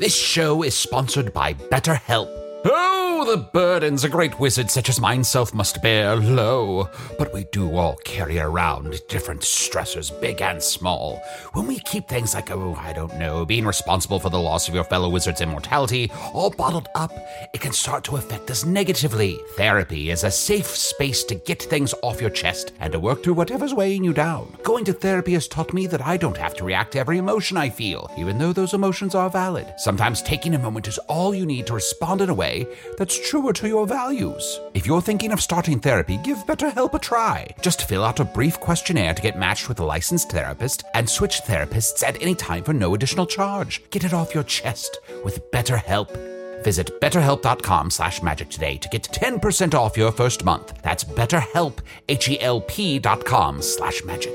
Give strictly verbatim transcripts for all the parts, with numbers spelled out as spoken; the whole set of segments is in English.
This show is sponsored by BetterHelp. Oh, the burdens a great wizard such as myself must bear, lo. But we do all carry around different stressors, big and small. When we keep things like, oh, I don't know, being responsible for the loss of your fellow wizard's immortality, all bottled up, it can start to affect us negatively. Therapy is a safe space to get things off your chest and to work through whatever's weighing you down. Going to therapy has taught me that I don't have to react to every emotion I feel, even though those emotions are valid. Sometimes taking a moment is all you need to respond in a way that's truer to your values. If you're thinking of starting therapy, give BetterHelp a try. Just fill out a brief questionnaire to get matched with a licensed therapist and switch therapists at any time for no additional charge. Get it off your chest with BetterHelp. Visit betterhelp.com slash magic today to get ten percent off your first month. That's betterhelp, H-E-L-P dot com slash magic.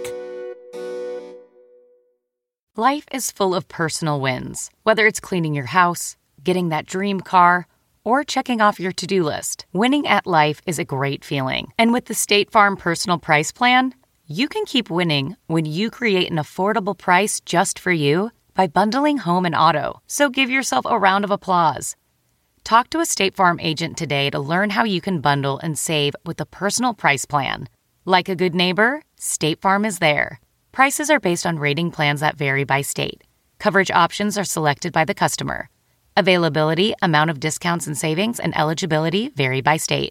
Life is full of personal wins, whether it's cleaning your house, getting that dream car, or checking off your to-do list. Winning at life is a great feeling. And with the State Farm Personal Price Plan, you can keep winning when you create an affordable price just for you by bundling home and auto. So give yourself a round of applause. Talk to a State Farm agent today to learn how you can bundle and save with the Personal Price Plan. Like a good neighbor, State Farm is there. Prices are based on rating plans that vary by state. Coverage options are selected by the customer. Availability, amount of discounts and savings, and eligibility vary by state.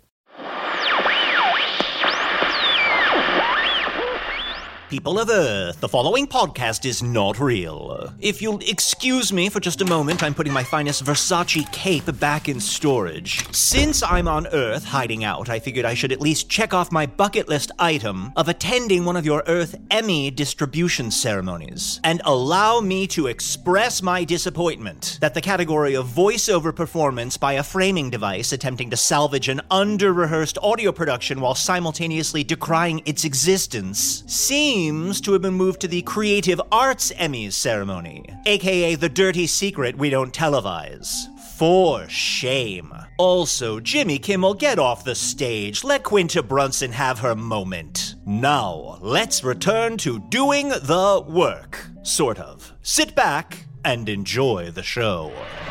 People of Earth, the following podcast is not real. If you'll excuse me for just a moment, I'm putting my finest Versace cape back in storage. Since I'm on Earth hiding out, I figured I should at least check off my bucket list item of attending one of your Earth Emmy distribution ceremonies. And allow me to express my disappointment that the category of voiceover performance by a framing device attempting to salvage an under-rehearsed audio production while simultaneously decrying its existence seems Seems to have been moved to the Creative Arts Emmys ceremony, aka the dirty secret we don't televise. For shame. Also, Jimmy Kimmel, get off the stage. Let Quinta Brunson have her moment. Now, let's return to doing the work. Sort of. Sit back and enjoy the show.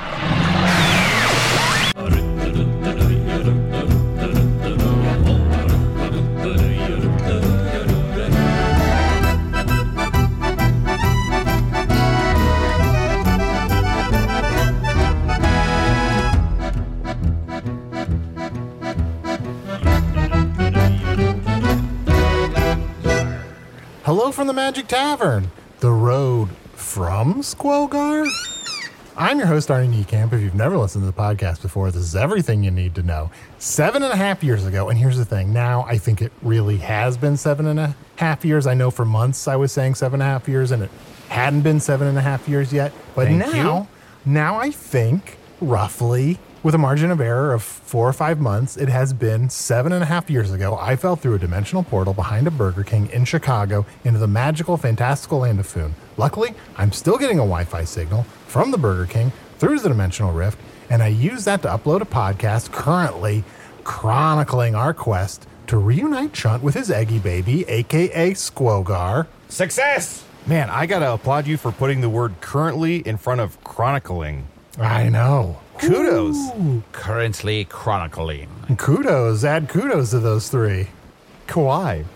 Hello from the Magic Tavern, the road from Squogar. I'm your host, Arnie Niekamp. If you've never listened to the podcast before, this is everything you need to know. Seven and a half years ago, and here's the thing, now I think it really has been seven and a half years. I know for months I was saying seven and a half years, and it hadn't been seven and a half years yet. But Thank now, you. now I think roughly, with a margin of error of four or five months, it has been seven and a half years ago, I fell through a dimensional portal behind a Burger King in Chicago into the magical, fantastical land of Foon. Luckily, I'm still getting a Wi-Fi signal from the Burger King through the dimensional rift, and I use that to upload a podcast currently chronicling our quest to reunite Chunt with his eggy baby, a k a. Squogar. Success! Man, I gotta applaud you for putting the word currently in front of chronicling. I know. Kudos. Ooh. Currently chronicling. Kudos. Add kudos to those three. Kawaii.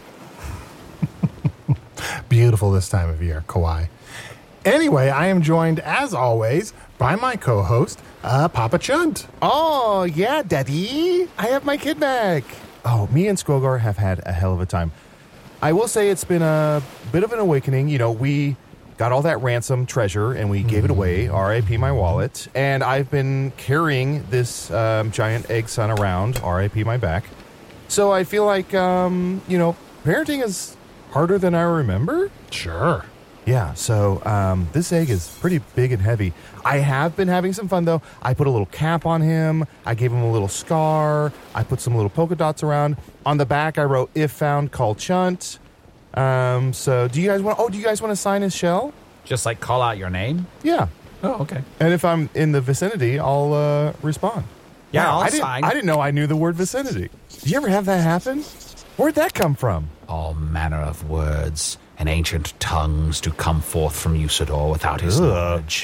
Beautiful this time of year, Kawaii. Anyway, I am joined, as always, by my co-host, uh, Papa Chunt. Oh, yeah, Daddy. I have my kid back. Oh, me and Squogar have had a hell of a time. I will say it's been a bit of an awakening. You know, we got all that ransom treasure and we gave it away, R I P my wallet, and I've been carrying this um, giant egg son around, R I P my back. So I feel like, um, you know, parenting is harder than I remember. Sure. Yeah, so um, this egg is pretty big and heavy. I have been having some fun, though. I put a little cap on him. I gave him a little scar. I put some little polka dots around. On the back, I wrote, if found, call Chunt. Um, so do you guys want, oh, do you guys want to sign his shell? Just like call out your name? Yeah. Oh, okay. And if I'm in the vicinity, I'll uh, respond. Yeah, wow, I'll I didn't, sign. I didn't know I knew the word vicinity. Did you ever have that happen? Where'd that come from? All manner of words and ancient tongues do come forth from Usador without his Ugh. knowledge.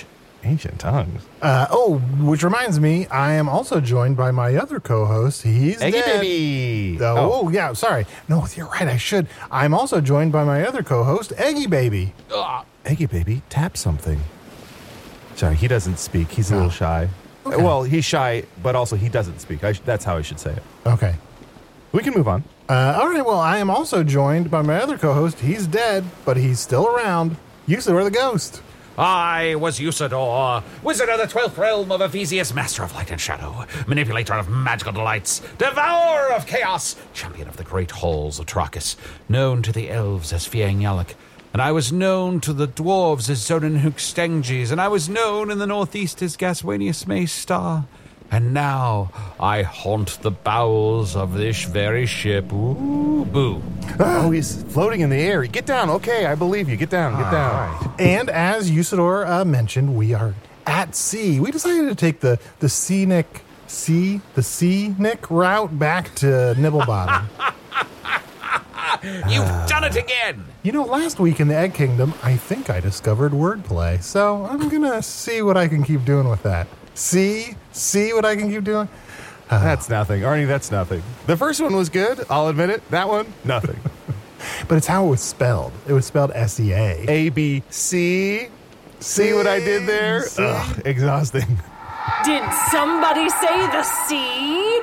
Ancient tongues. Uh, oh, which reminds me, I am also joined by my other co-host. He's Eggy dead. Baby. Oh, oh, yeah, sorry. No, you're right, I should. I'm also joined by my other co-host, Eggy Baby. Ugh. Eggy Baby, tap something. Sorry, he doesn't speak. He's a Oh. little shy. Okay. Well, he's shy, but also he doesn't speak. I sh- that's how I should say it. Okay. We can move on. Uh, all right, well, I am also joined by my other co-host. He's dead, but he's still around. Usador the Ghost. I was Usador, wizard of the twelfth realm of Ephesius, master of light and shadow, manipulator of magical delights, devourer of chaos, champion of the great halls of Trachis, known to the elves as Fiangyalak, and I was known to the dwarves as Zonenhook Stenges, and I was known in the northeast as Gaswanius Maystar. And now I haunt the bowels of this very ship. Ooh, boo. Oh, he's floating in the air. Get down. Okay, I believe you. Get down. Get down. And as Usador uh, mentioned, we are at sea. We decided to take the, the scenic sea, the scenic route back to Nibblebottom. You've done it again. You know, last week in the Egg Kingdom, I think I discovered wordplay. So I'm going to see what I can keep doing with that. See? See what I can keep doing? That's nothing. Arnie, that's nothing. The first one was good. I'll admit it. That one, nothing. But it's how it was spelled. It was spelled S E A. A, B, C. See what I did there? See? Ugh, exhausting. Did somebody say the sea?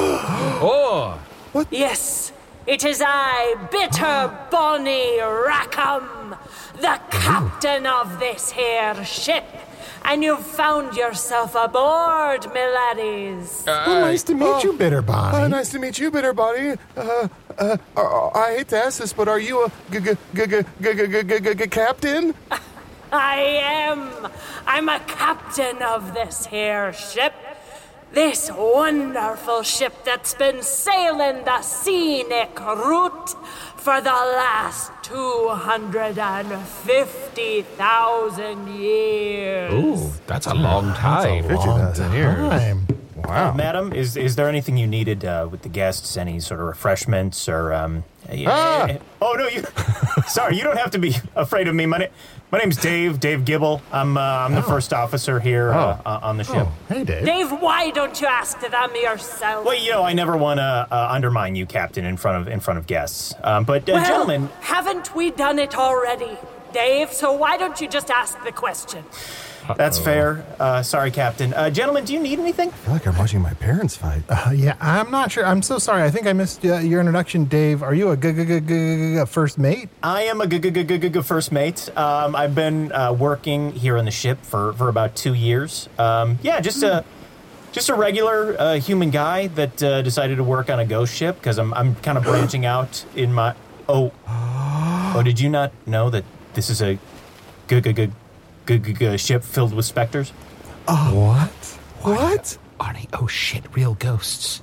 Oh, Yes, it is I, Bitter Bonnie Rackham, the captain of this here ship. And you've found yourself aboard, my laddies. Well, nice to meet you, Bitter Bonnie. Oh, nice to meet you, Bitter Bonnie. Uh, uh, uh, I hate to ask this, but are you a g- g- g- g- g- g- g- g- g- captain? I am. I'm a captain of this here ship. This wonderful ship that's been sailing the scenic route for the last two hundred fifty thousand years. ooh, that's a long time. fifty thousand years. Time. Wow. Madam, is is there anything you needed uh, with the guests? Any sort of refreshments or um? Ah! Oh no, you. Sorry, you don't have to be afraid of me. My, na- my name's Dave. Dave Gibble. I'm uh, I'm the first officer here uh, uh, on the ship. Oh, hey, Dave. Dave, why don't you ask them yourself? Well, you know, I never want to uh, undermine you, Captain, in front of in front of guests. Um, but uh, well, gentlemen, haven't we done it already, Dave? So why don't you just ask the question? that's fair. Uh, sorry, Captain. Uh, gentlemen, do you need anything? I feel like I'm watching my parents fight. Uh, yeah, I'm not sure. I'm so sorry. I think I missed uh, your introduction, Dave. Are you a g- g- g- g- g- first mate? I am a g- g- g- g- g- g- first mate. Um, I've been uh, working here on the ship for, for about two years. Um, yeah, just a just a regular uh, human guy that uh, decided to work on a ghost ship because I'm I'm kind of branching out in my. Oh, oh! Did you not know that this is a g- g- g- g- g- g- ship filled with specters? What? What? Arnie, oh shit, real ghosts.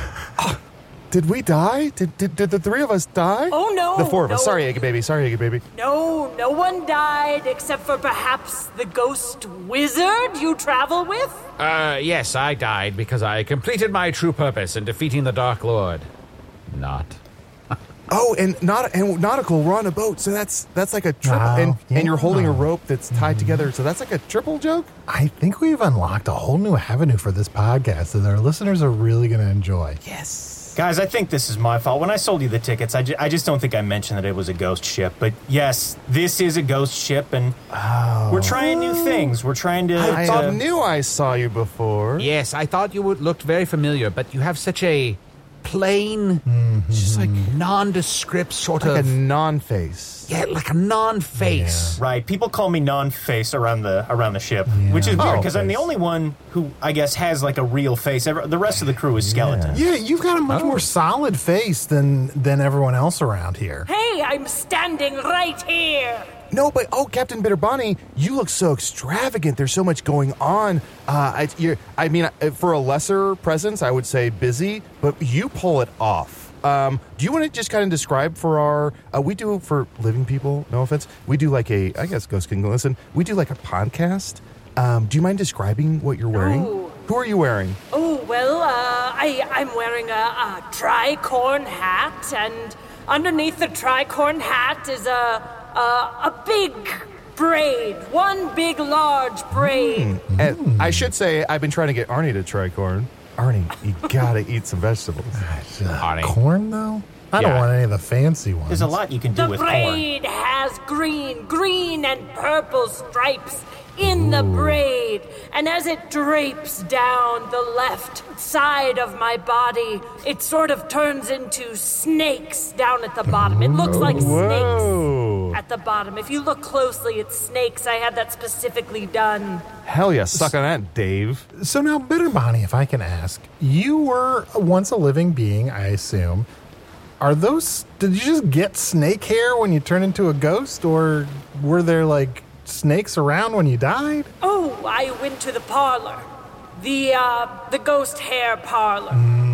Did we die? Did, did did the three of us die? Oh, no, The four of us. no. Sorry, Eggy Baby. Sorry, Eggy Baby. No, no one died except for perhaps the ghost wizard you travel with? Uh, yes, I died because I completed my true purpose in defeating the Dark Lord. Not. Oh, and not and nautical. We're on a boat, so that's that's like a triple. Wow, and and you're holding a yeah. rope that's tied together, so that's like a triple joke. I think we've unlocked a whole new avenue for this podcast that our listeners are really going to enjoy. Yes. Guys, I think this is my fault. When I sold you the tickets, I, ju- I just don't think I mentioned that it was a ghost ship. But yes, this is a ghost ship, and we're trying new things. We're trying to. I, to- I knew I saw you before. Yes, I thought you would looked very familiar, but you have such a plain, just like nondescript sort Like of a non-face. yeah, like a non-face. Right, people call me non-face around the around the ship, which is weird Oh, because I'm the face. only one who I guess has like a real face. Every- The rest of the crew is skeletons. Yeah, you've got a much more solid face than than everyone else around here. Hey, I'm standing right here. No, but oh, Captain Bitter Bonnie, you look so extravagant. There's so much going on. Uh, I, you're, I mean, uh, for a lesser presence, I would say busy, but you pull it off. Um, do you want to just kind of describe for our? Uh, we do for living people. No offense. We do like a. I guess Ghost can listen. We do like a podcast. Um, do you mind describing what you're wearing? Oh. Who are you wearing? Oh, well, uh, I, I'm wearing a, a tricorn hat, and underneath the tricorn hat is a, a, a big braid. One big, large braid. Mm. And I should say, I've been trying to get Arnie to try corn. Arnie, you gotta eat some vegetables. Arnie. Corn, though? I don't Yeah. want any of the fancy ones. There's a lot you can do The with corn. braid has green, green and purple stripes in the braid. And as it drapes down the left side of my body, it sort of turns into snakes down at the bottom. It looks like Whoa. snakes at the bottom. If you look closely, it's snakes. I had that specifically done. Hell yeah, suck on that, Dave. So now, Bitter Bonnie, if I can ask, you were once a living being, I assume. Are those, did you just get snake hair when you turned into a ghost, or were there like snakes around when you died? Oh, I went to the parlor. The, uh, the ghost hair parlor.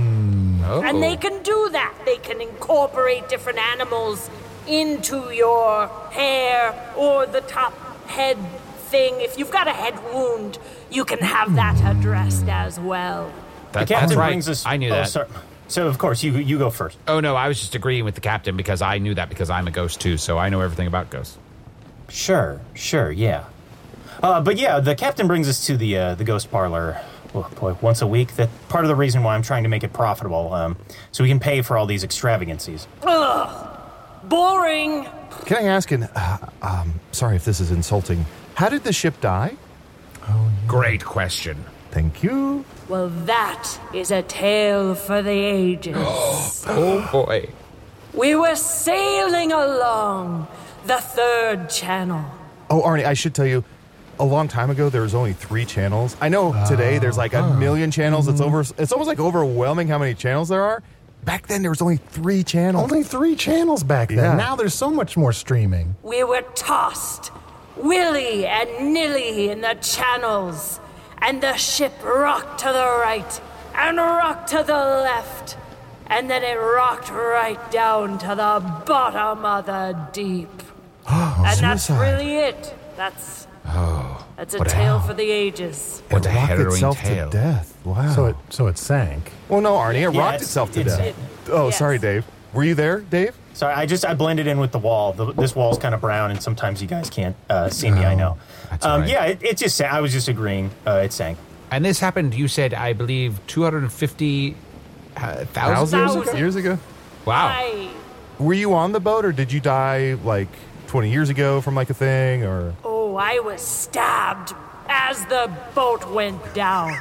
Oh. And they can do that. They can incorporate different animals into your hair or the top head thing. If you've got a head wound, you can have that addressed as well. That- The captain that's right. brings us. I knew oh, that. Sorry. So of course you you go first. Oh, no, I was just agreeing with the captain because I knew that because I'm a ghost too, so I know everything about ghosts. Sure, sure, yeah. Uh, but yeah, the captain brings us to the uh, the ghost parlor. Oh boy, once a week. That part of the reason why I'm trying to make it profitable, um, so we can pay for all these extravagancies. Ugh. Boring. Can I ask, and uh, um, sorry if this is insulting, how did the ship die? Great question. Thank you. Well, that is a tale for the ages. Oh, boy. We were sailing along the third channel. Oh, Arnie, I should tell you, a long time ago there was only three channels. I know today there's like a million channels. It's over. It's almost like overwhelming how many channels there are. Back then there was only three channels. Only three channels back then. Yeah. Now there's so much more streaming. We were tossed, willy and nilly in the channels, and the ship rocked to the right and rocked to the left, and then it rocked right down to the bottom of the deep. And that's Suicide. really it. That's Oh, that's a what a tale hell. for the ages. What a It rocked harrowing itself tale. to death. Wow. So it so it sank. well, no, Arnie, it Yeah, rocked it's- itself to it's- death. it- oh, yes. sorry, Dave. Were you there, Dave? Sorry, I just I blended in with the wall. The, this wall's kind of brown, and sometimes you guys can't uh, see me. I know. That's Um, all right. Yeah, it, it just sa- I was just agreeing. Uh, it sank. And this happened, you said, I believe, two hundred fifty uh, thousand? Years ago? Thousand. Years ago? Wow. I, Were you on the boat, or did you die like twenty years ago from like a thing, or? oh, I was stabbed as the boat went down.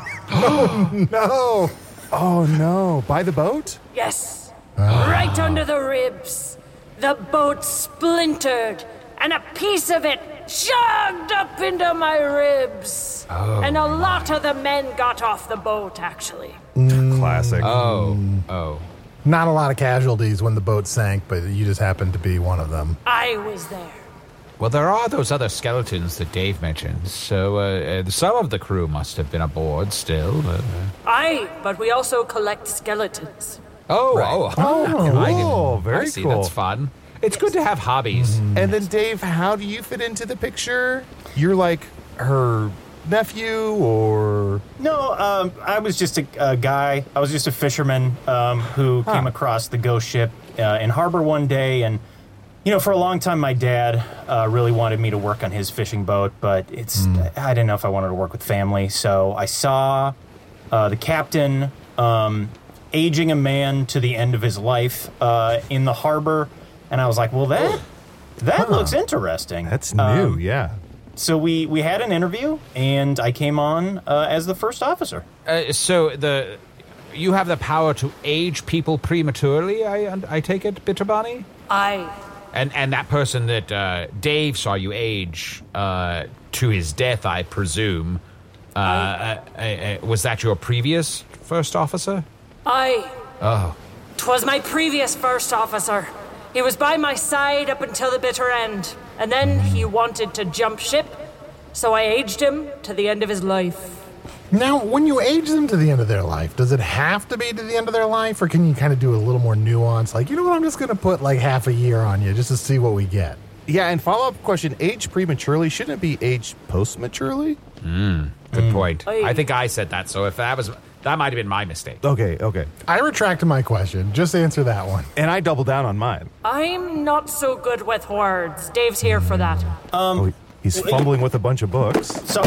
No. Oh no! By the boat? Yes, right under the ribs. The boat splintered, and a piece of it chugged up into my ribs. And a lot of the men got off the boat, actually. Classic. Oh, oh. Not a lot of casualties when the boat sank, but you just happened to be one of them. I was there. Well, there are those other skeletons that Dave mentioned, so uh, uh, some of the crew must have been aboard still. Uh, Aye, but we also collect skeletons. oh, oh, Oh, I didn't- cool. I Very see, cool. That's fun. It's good to have hobbies. And then, Dave, how do you fit into the picture? You're like her nephew, or No, um, I was just a, a guy. I was just a fisherman um, who came across the ghost ship uh, in harbor one day, and you know, for a long time, my dad uh, really wanted me to work on his fishing boat, but it's I didn't know if I wanted to work with family, so I saw uh, the captain um, aging a man to the end of his life uh, in the harbor, and I was like, well, that that looks interesting. that's new? Um, yeah. So we we had an interview, and I came on uh, as the first officer. Uh, so the you have the power to age people prematurely, I I take it, Bitterbonnie? I, And and that person that uh, Dave saw you age uh, to his death, I presume, uh, uh, uh, uh, was that your previous first officer? I, Oh, 'twas my previous first officer. He was by my side up until the bitter end, and then he wanted to jump ship, so I aged him to the end of his life. Now, when you age them to the end of their life, does it have to be to the end of their life, or can you kind of do a little more nuance? Like, you know what, I'm just going to put like half a year on you just to see what we get. Yeah, and follow-up question, age prematurely, shouldn't it be aged post-maturely? good point. Oy. I think I said that, so if that was that might have been my mistake. Okay, okay. I retract my question. Just answer that one. And I double down on mine. I'm not so good with words. Dave's here for that. Um, He's fumbling with a bunch of books. So,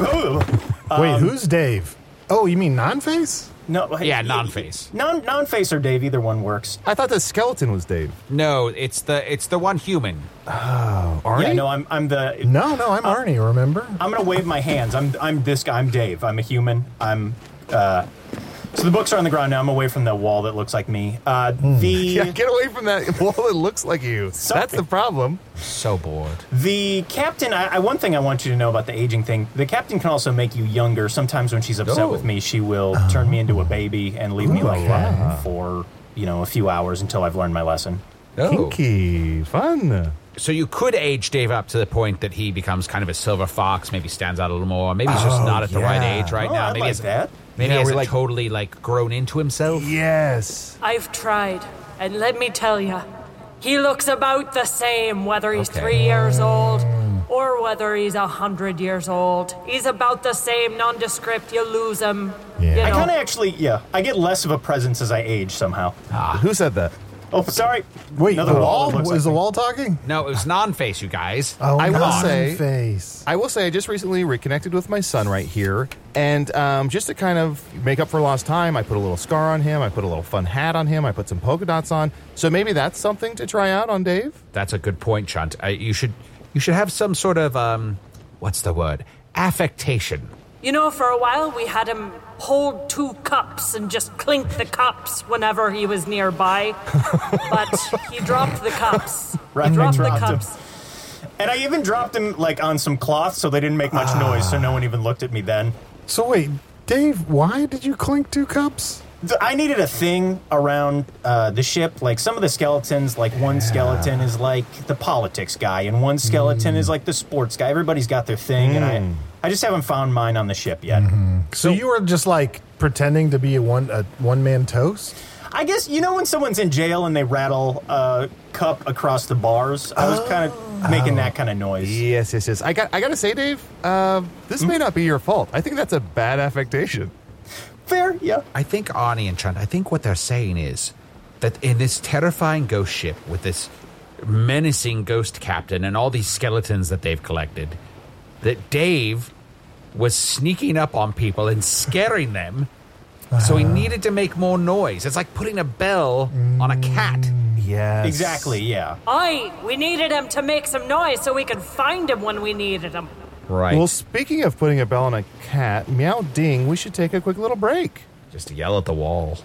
um, Wait, who's Dave? Oh, you mean non-face? No, Yeah, non-face. Non non-face or Dave, either one works. I thought the skeleton was Dave. No, it's the it's the one human. Arnie? Yeah, no, I'm I'm the. No, no, I'm Arnie, remember? I'm gonna wave my hands. I'm I'm this guy. I'm Dave. I'm a human. I'm. uh... So the books are on the ground now. I'm away from the wall that looks like me. Uh, the Yeah, get away from that wall that looks like you. Sorry. That's the problem. So bored. The captain, I, I, one thing I want you to know about the aging thing, the captain can also make you younger. Sometimes when she's upset Oh. with me, she will turn me into a baby and leave me like that for, you know, a few hours until I've learned my lesson. Oh. Kinky. Fun. So you could age Dave up to the point that he becomes kind of a silver fox, maybe stands out a little more. Maybe he's just Oh, not at the right yeah. age right Oh, now. I Maybe like he's that. Maybe Yeah, he we're hasn't like- totally like grown into himself. Yes. I've tried, and let me tell you, he looks about the same whether he's Okay. three years old or whether he's a hundred years old. He's about the same, nondescript. You lose him. Yeah. You I know. kind of actually, yeah, I get less of a presence as I age somehow. Who said that? Oh, sorry. Wait, Another the wall wall? that looks Is like the me. wall talking? No, it was non-face, you guys. Oh, I will say- non-face. I will say I just recently reconnected with my son right here, and um, just to kind of make up for lost time, I put a little scar on him, I put a little fun hat on him, I put some polka dots on. So maybe that's something to try out on Dave. That's a good point, Chunt. Uh, you should you should have some sort of um, what's the word? Affectation. You know, for a while we had him hold two cups and just clink the cups whenever he was nearby. But he dropped the cups. Right, he dropped the dropped 'em. cups. And I even dropped him like on some cloth so they didn't make much noise, so no one even looked at me then. So wait, Dave, why did you clink two cups? Th- I needed a thing around uh, the ship. Like some of the skeletons, like one skeleton is like the politics guy, and one skeleton is like the sports guy. Everybody's got their thing, and I, I just haven't found mine on the ship yet. So you were just like pretending to be a one a one man toast? I guess you know when someone's in jail and they rattle a cup across the bars. I was kind of making that kind of noise. Yes, yes, yes. I got. I got to say, Dave, uh, this may not be your fault. I think that's a bad affectation. Fair, yeah. I think Arnie and Chunt, I think what they're saying is that in this terrifying ghost ship with this menacing ghost captain and all these skeletons that they've collected, that Dave was sneaking up on people and scaring them, so he needed to make more noise. It's like putting a bell on a cat. Yes. Exactly, yeah. Aye, we needed him to make some noise so we could find him when we needed him. Right. Well, speaking of putting a bell on a cat, meow ding, we should take a quick little break. Just to yell at the wall.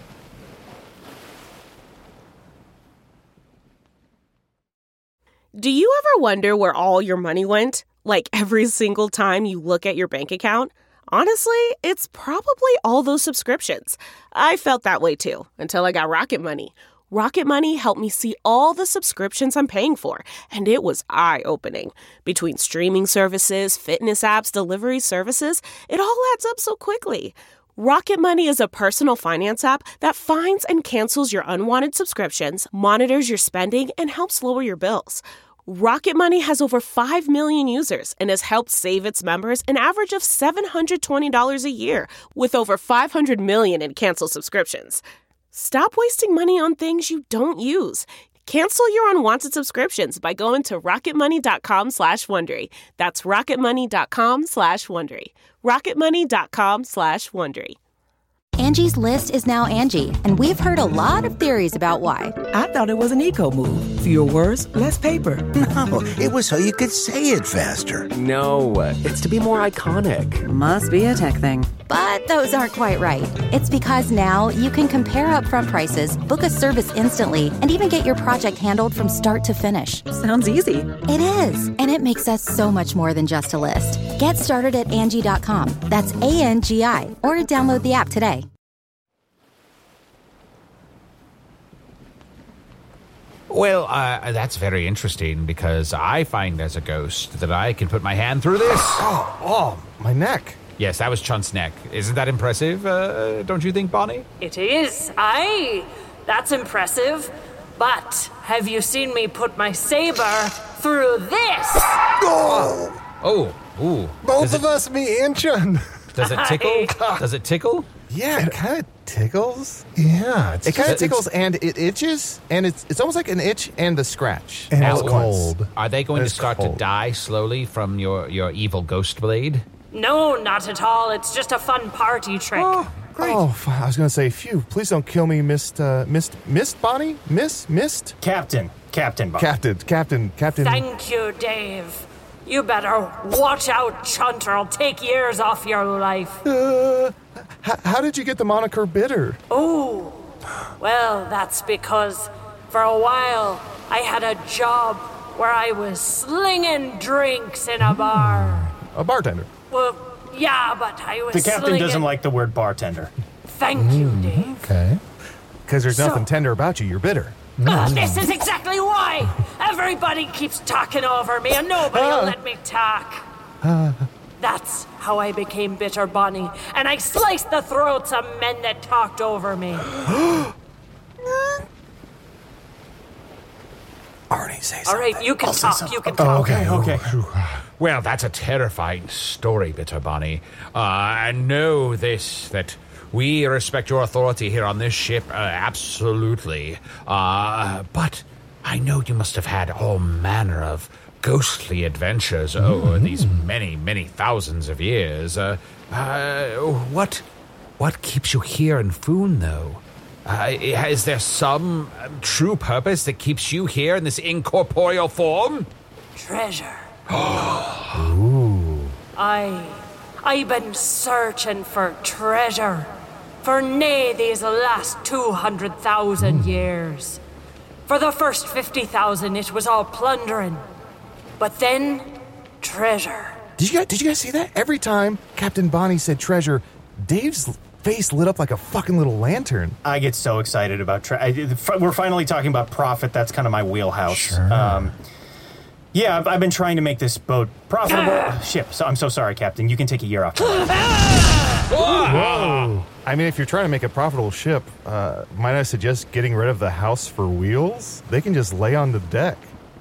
Do you ever wonder where all your money went? Like every single time you look at your bank account? Honestly, it's probably all those subscriptions. I felt that way too, until I got Rocket Money. Rocket Money helped me see all the subscriptions I'm paying for, and it was eye-opening. Between streaming services, fitness apps, delivery services, it all adds up so quickly. Rocket Money is a personal finance app that finds and cancels your unwanted subscriptions, monitors your spending, and helps lower your bills. Rocket Money has over five million users and has helped save its members an average of seven hundred twenty dollars a year, with over five hundred million in canceled subscriptions. Stop wasting money on things you don't use. Cancel your unwanted subscriptions by going to rocketmoney.com slash Wondery. That's rocketmoney.com slash Wondery. rocketmoney.com slash Wondery. Angie's List is now Angie, and we've heard a lot of theories about why. I thought it was an eco move. Fewer words, less paper. No, it was so you could say it faster. No, it's to be more iconic. Must be a tech thing. But those aren't quite right. It's because now you can compare upfront prices, book a service instantly, and even get your project handled from start to finish. Sounds easy. It is, and it makes us so much more than just a list. Get started at Angie dot com. That's A N G I, or download the app today. Well, uh, that's very interesting because I find as a ghost that I can put my hand through this. Oh, oh, my neck. Yes, that was Chunt's neck. Isn't that impressive, uh, don't you think, Bonnie? It is. Aye, that's impressive. But have you seen me put my saber through this? Oh! Oh, ooh. Both Does of it- us, me and Chun. Does it tickle? Does it tickle? Yeah, it kind of tickles. Yeah, it's It kind of It's- tickles and it itches, and it's it's almost like an itch and the scratch. And all it's at once. cold. Are they going to It's start cold. to die slowly from your, your evil ghost blade? No, not at all. It's just a fun party trick. Oh, f- I was gonna say, phew! Please don't kill me, Mist, uh, Mist, Mist, Bonnie, Miss, Mist, Captain. Captain Bob. Captain, Captain, Captain. Thank you, Dave. You better watch out, Chunt, or I'll take years off your life. Uh, h- how did you get the moniker Bitter? Oh, well, that's because for a while I had a job where I was slinging drinks in a bar. A bartender. Well, yeah, but I was The captain slinging... doesn't like the word bartender. Thank you, Dave. Okay. Because there's So- nothing tender about you. You're bitter. Oh, this is exactly why! Everybody keeps talking over me and nobody will let me talk. That's how I became Bitter Bonnie, and I sliced the throats of men that talked over me. Arnie, say All right, you can talk, you can Oh, talk. okay, okay. Well, that's a terrifying story, Bitter Bonnie. Uh, and know this, that we respect your authority here on this ship, uh, absolutely. Uh, but I know you must have had all manner of ghostly adventures over these many, many thousands of years. Uh, uh, what, what keeps you here in Foon, though? Uh, is there some um, true purpose that keeps you here in this incorporeal form? Treasure. I... I've been searching for treasure for nae these last two hundred thousand years. For the first fifty thousand, it was all plundering. But then, treasure. Did you guys, did you guys see that? Every time Captain Bonnie said treasure, Dave's face lit up like a fucking little lantern. I get so excited about tra- I, we're finally talking about profit. That's kind of my wheelhouse. Sure. Um, yeah, I've, I've been trying to make this boat profitable. Ship. So I'm so sorry, Captain. You can take a year off. Whoa! I mean, if you're trying to make a profitable ship, uh, might I suggest getting rid of the house for wheels? They can just lay on the deck.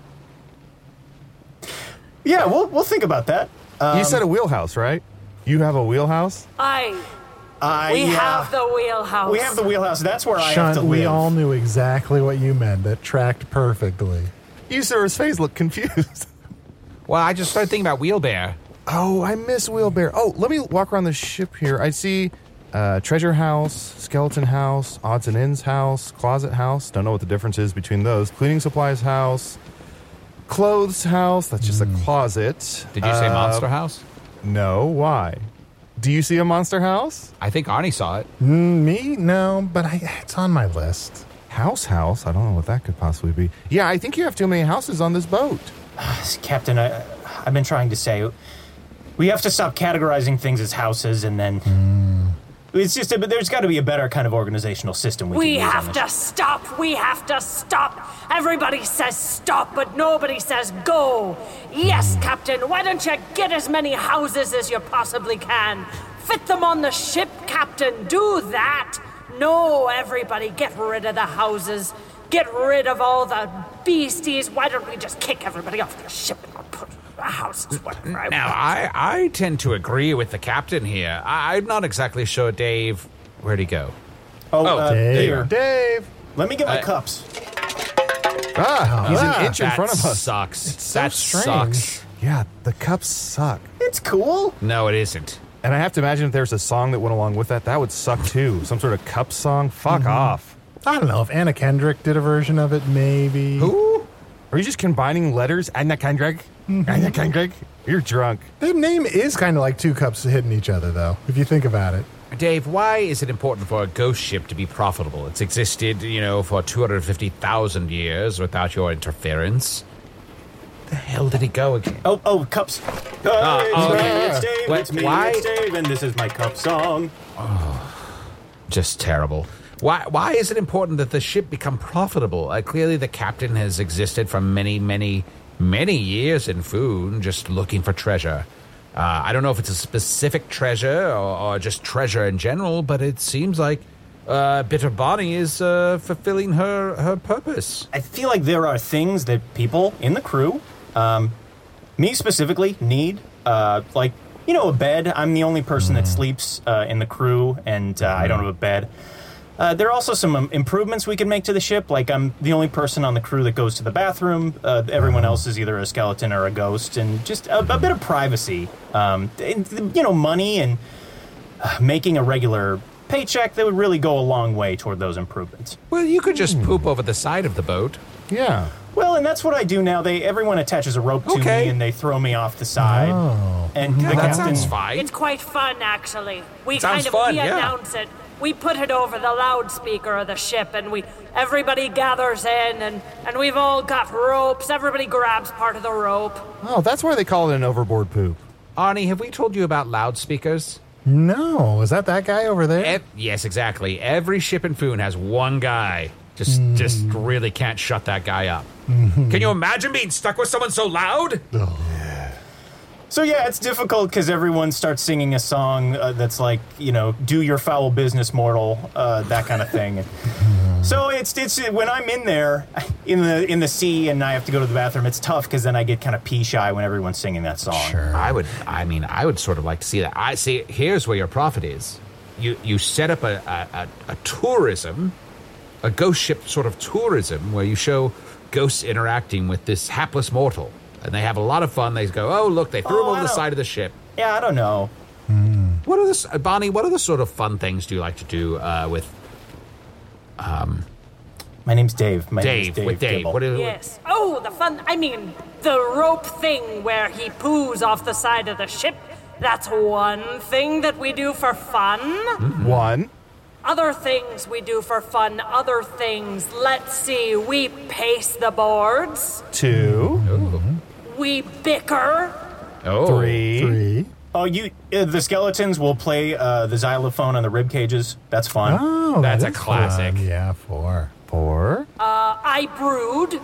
Yeah, we'll we'll think about that. Um, you said a wheelhouse, right? You have a wheelhouse? I... I, we uh, have the wheelhouse. We have the wheelhouse. That's where I have Shunt, to live. we all knew exactly what you meant. That tracked perfectly. You saw his face look confused. Well, I just started thinking about Wheelbear. Oh, I miss Wheelbear. Oh, let me walk around the ship here. I see uh, treasure house, skeleton house, odds and ends house, closet house. Don't know what the difference is between those. Cleaning supplies house, clothes house. That's just a closet. Did you say Uh, Monster House? No. Why? Do you see a monster house? I think Arnie saw it. Mm, me? No, but I, it's on my list. House house? I don't know what that could possibly be. Yeah, I think you have too many houses on this boat. Captain, I, I've been trying to say, we have to stop categorizing things as houses, and then it's just a, there's got to be a better kind of organizational system. We, We can use on have this. to stop. We have to stop. Everybody says stop, but nobody says go. Yes, Captain, why don't you get as many houses as you possibly can? Fit them on the ship, Captain. Do that. No, everybody, get rid of the houses. Get rid of all the beasties. Why don't we just kick everybody off the ship and put the houses, whatever I Now, want. I, I tend to agree with the captain here. I, I'm not exactly sure, Dave. Where'd he go? Oh, Oh, uh, Dave. here. Dave! Let me get my Uh, cups. Ah, he's Ah, an inch in that front of us. sucks. so that strange. sucks. Yeah, the cups suck. It's cool. No, it isn't. And I have to imagine if there's a song that went along with that, that would suck too. Some sort of cup song. Fuck off. I don't know if Anna Kendrick did a version of it, maybe. Who? Are you just combining letters? Anna Kendrick? Anna Kendrick? You're drunk. The name is kind of like two cups hitting each other, though, if you think about it. Dave, why is it important for a ghost ship to be profitable? It's existed, you know, for two hundred fifty thousand years without your interference. The hell did he go again? Oh, oh, cups. Hey, oh, it's me, okay. it's Dave, What- it's me, why- it's Dave, and this is my cup song. Just terrible. Why Why is it important that the ship become profitable? Uh, clearly the captain has existed for many, many, many years in Foon, just looking for treasure. Uh, I don't know if it's a specific treasure or, or just treasure in general, but it seems like uh, Bitter Bonnie is uh, fulfilling her, her purpose. I feel like there are things that people in the crew, um, me specifically, need, uh, like you know, a bed. I'm the only person that sleeps uh, in the crew, and uh, I don't have a bed. Uh, there are also some um, improvements we can make to the ship. Like, I'm the only person on the crew that goes to the bathroom. Uh, everyone else is either a skeleton or a ghost, and just a, a bit of privacy. Um, and, you know, money and uh, making a regular paycheck that would really go a long way toward those improvements. Well, you could just poop over the side of the boat. Yeah. Well, and that's what I do now. They everyone attaches a rope to Okay. me, and they throw me off the side. Oh. And Yeah, the that captain, sounds fine. It's quite fun, actually. We Sounds kind of fun, we yeah. announce it. We put it over the loudspeaker of the ship, and we everybody gathers in, and, and we've all got ropes. Everybody grabs part of the rope. Oh, that's why they call it an overboard poop. Arnie, have we told you about loudspeakers? No, is that that guy over there? Ev- yes, exactly. Every ship in Foon has one guy. Just, just really can't shut that guy up. Can you imagine being stuck with someone so loud? So yeah, it's difficult because everyone starts singing a song uh, that's like, you know, "Do your foul business, mortal," uh, that kind of thing. So it's it's when I'm in there in the in the sea and I have to go to the bathroom, it's tough because then I get kind of pee shy when everyone's singing that song. Sure. I would. I mean, I would sort of like to see that. I see. Here's where your profit is. You you set up a a, a, a tourism, a ghost ship sort of tourism where you show ghosts interacting with this hapless mortal, and they have a lot of fun. They go, oh look, they threw Oh, him over I the don't- side of the ship. Yeah, I don't know. What are the Bonnie? What are the sort of fun things do you like to do uh, with um My name's Dave. My Dave? name's Dave with Dave, Gibble. what is? Yes. Oh, the fun. I mean, the rope thing where he poos off the side of the ship. That's one thing that we do for fun. One. Other things we do for fun. Other things. Let's see. We pace the boards. Two. We bicker. Oh, Three. Three. Oh, you uh, the skeletons will play uh, the xylophone on the rib cages. That's fun. Oh, That's that a is classic. fun. Yeah, four. Four. Uh, I brood.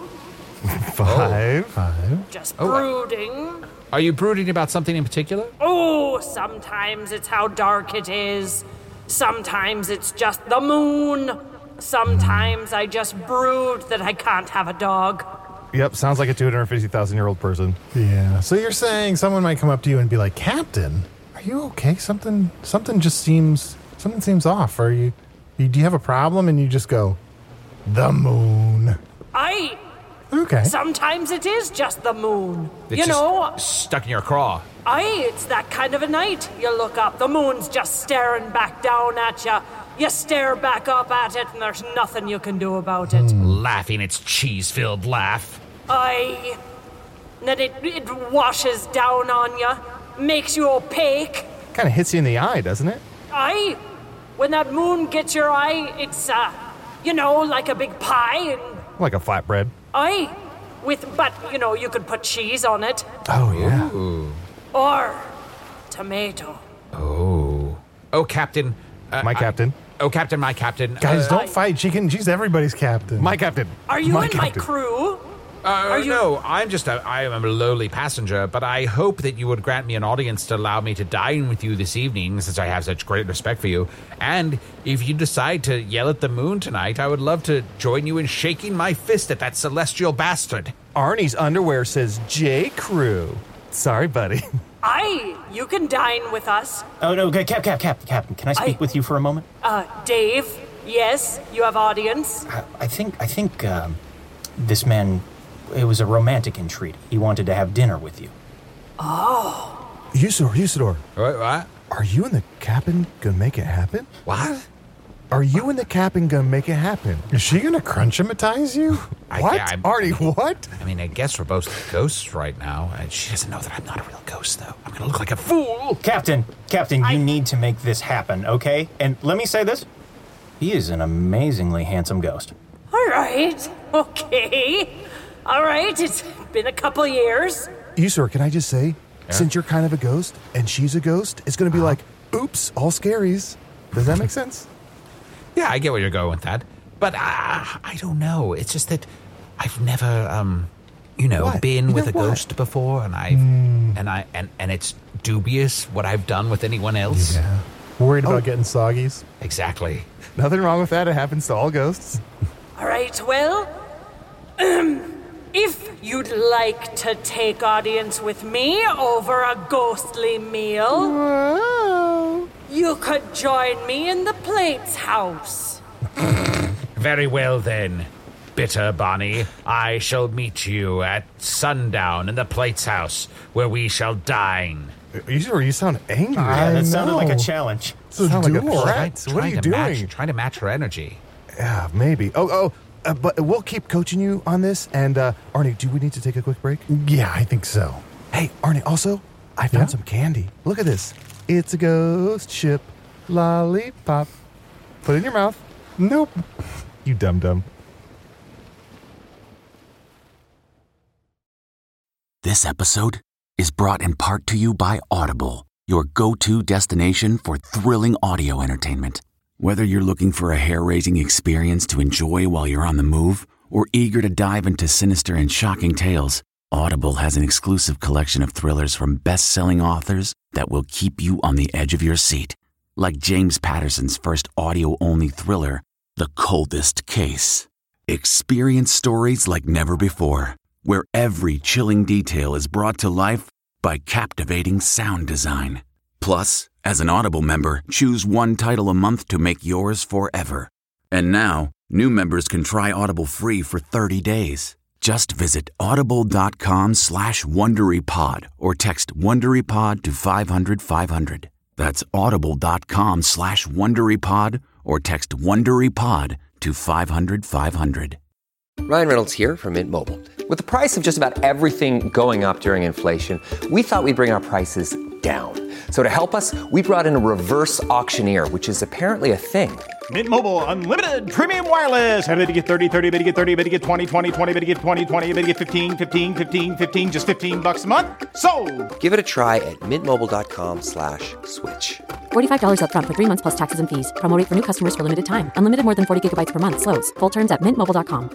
Five. Five. Just Oh, I- brooding. Are you brooding about something in particular? Oh, sometimes it's how dark it is. Sometimes it's just the moon. Sometimes I just brood that I can't have a dog. Yep, sounds like a two hundred fifty thousand year old person. Yeah. So you're saying someone might come up to you and be like, "Captain, are you okay? Something, something just seems, something seems off. Are you, you do you have a problem?" And you just go, "The moon." I. Okay. Sometimes it is just the moon. It's you just know, stuck in your craw. I. It's that kind of a night. You look up, the moon's just staring back down at you. You stare back up at it, and there's nothing you can do about it. Laughing its cheese-filled laugh. I. Then it, it washes down on you, makes you opaque. Kind of hits you in the eye, doesn't it? I. When that moon gets your eye, it's, uh, you know, like a big pie, and Like a flatbread. I. With, but, you know, you could put cheese on it. Oh, yeah. Or tomato. Oh. Oh, Captain. Uh, My I- captain. oh, Captain, my Captain. Guys, uh, don't fight. She can. She's everybody's captain. My captain. Are you my in captain. my crew? Uh, Are you- No, I'm just a, I am a lowly passenger, but I hope that you would grant me an audience to allow me to dine with you this evening, since I have such great respect for you. And if you decide to yell at the moon tonight, I would love to join you in shaking my fist at that celestial bastard. Arnie's underwear says J. Crew. Sorry, buddy. I. You can dine with us. Oh no, okay, Cap, Cap, Cap, Captain. Can I speak I- with you for a moment? Uh, Dave. Yes, you have audience. I, I think I think um, this man. It was a romantic entreaty. He wanted to have dinner with you. Usador, Usador. What? What? Are you and the captain gonna make it happen? What? Are you and the captain gonna make it happen? Is she gonna crunchematize you? I- What? I'm- Arnie, what? I mean, I guess we're both ghosts right now, and she doesn't know that I'm not a real ghost, though. I'm gonna look like a fool. Captain, Captain, I- you need to make this happen, okay? And let me say this. He is an amazingly handsome ghost. All right. Okay. All right. It's been a couple years. Usador, can I just say, since you're kind of a ghost and she's a ghost, it's gonna be like, oops, all scaries. Does that make sense? Yeah, I get where you're going with that, but uh, I don't know. It's just that I've never, um, you know, What? been You with know a what? ghost before, and I've, and I, and and it's dubious what I've done with anyone else. Yeah. Worried about Oh. getting soggies? Exactly. Nothing wrong with that. It happens to all ghosts. All right. Well, um, if you'd like to take audience with me over a ghostly meal? Whoa. You could join me in the Plates House. Very well then, Bitter Bonnie. I shall meet you at sundown in the Plates House, where we shall dine. Are you sure you sound angry? Yeah, that sounded know. like a challenge. It's a Sound like a duel. threat. What are you to doing? Match, trying to match her energy. Yeah, maybe. Oh, oh, uh, but we'll keep coaching you on this. And uh, Arnie, do we need to take a quick break? Yeah, I think so. Hey, Arnie, also, I found Yeah? some candy. Look at this. It's a ghost ship lollipop. Put it in your mouth. Nope. You dum-dum. This episode is brought in part to you by Audible, your go-to destination for thrilling audio entertainment. Whether you're looking for a hair-raising experience to enjoy while you're on the move or eager to dive into sinister and shocking tales, Audible has an exclusive collection of thrillers from best-selling authors that will keep you on the edge of your seat. Like James Patterson's first audio-only thriller, The Coldest Case. Experience stories like never before, where every chilling detail is brought to life by captivating sound design. Plus, as an Audible member, choose one title a month to make yours forever. And now, new members can try Audible free for thirty days. Just visit audible.com slash WonderyPod or text WonderyPod to five hundred five hundred. That's audible.com slash WonderyPod or text WonderyPod to five hundred five hundred. Ryan Reynolds here from Mint Mobile. With the price of just about everything going up during inflation, we thought we'd bring our prices down. So to help us, we brought in a reverse auctioneer, which is apparently a thing. Mint Mobile Unlimited Premium Wireless. How to get thirty, thirty, bit to get thirty, bit to get twenty, twenty, twenty, bit to get twenty, twenty, bit to get fifteen, fifteen, fifteen, fifteen, just fifteen bucks a month? Sold! Give it a try at mintmobile.com slash switch. forty-five dollars up front for three months plus taxes and fees. Promo rate for new customers for limited time. Unlimited more than forty gigabytes per month. Slows full terms at mint mobile dot com.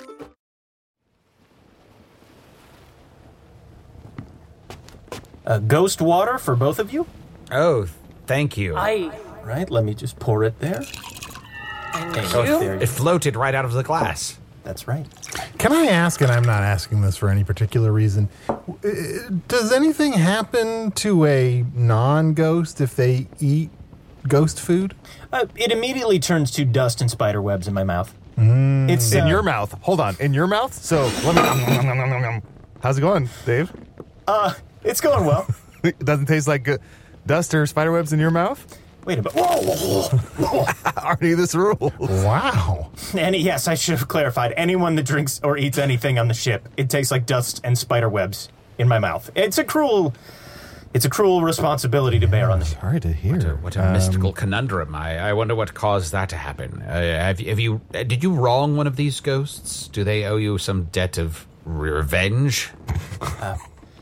Uh, ghost water for both of you? Oh, thank you. I... Right, let me just pour it there. Thank Oh, you. there It floated right out of the glass. That's right. Can I ask, and I'm not asking this for any particular reason, uh, does anything happen to a non-ghost if they eat ghost food? Uh, it immediately turns to dust and spider webs in my mouth. Mm. It's In uh, your mouth. Hold on. In your mouth? So, let me... How's it going, Dave? Uh, it's going well. It doesn't taste like uh, dust or spiderwebs in your mouth? Wait a minute. Whoa, whoa, whoa. Arnie, this rules. Wow. And yes, I should have clarified. Anyone that drinks or eats anything on the ship, it tastes like dust and spider webs in my mouth. It's a cruel, it's a cruel responsibility to bear on the ship. Sorry to hear. What a, what a Um, mystical conundrum. I, I wonder what caused that to happen. Uh, have, you- have you? Uh, did you wrong one of these ghosts? Do they owe you some debt of revenge? Uh,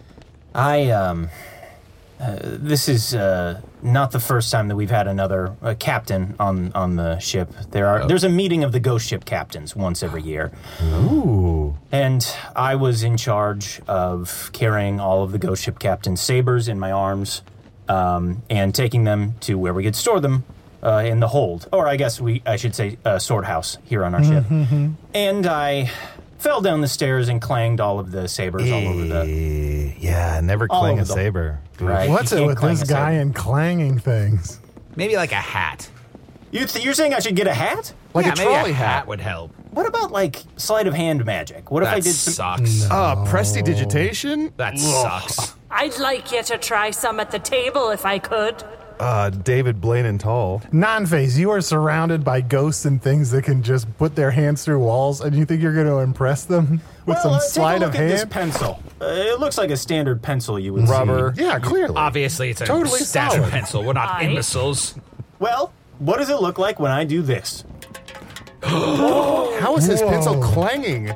I um, uh, this is uh, not the first time that we've had another uh, captain on on the ship. There are Oh. there's a meeting of the ghost ship captains once every year. Ooh. And I was in charge of carrying all of the ghost ship captain's sabers in my arms um, and taking them to where we could store them uh, in the hold. Or I guess we I should say uh, sword house here on our ship. And I fell down the stairs and clanged all of the sabers all over the... Eh, Yeah, never All clang a over the- saber. Right. What's you it can't with clang this a saber. guy and clanging things? Maybe like a hat. You th- you're saying I should get a hat? Like yeah, a maybe trolley a hat. hat would help. What about, like, sleight of hand magic? What if that I did some... sucks. Uh, prestidigitation? That Ugh. sucks. I'd like you to try some at the table if I could. Uh, David Blaine and Tall. Non-phase, you are surrounded by ghosts and things that can just put their hands through walls, and you think you're going to impress them with well, some uh, sleight take a of look at this hand? pencil. Uh, it looks like a standard pencil you would Rubber. see. Yeah, clearly. Obviously, it's a Totally standard solid. pencil. We're not Aye. imbeciles. Well, what does it look like when I do this? How is his Whoa. pencil clanging?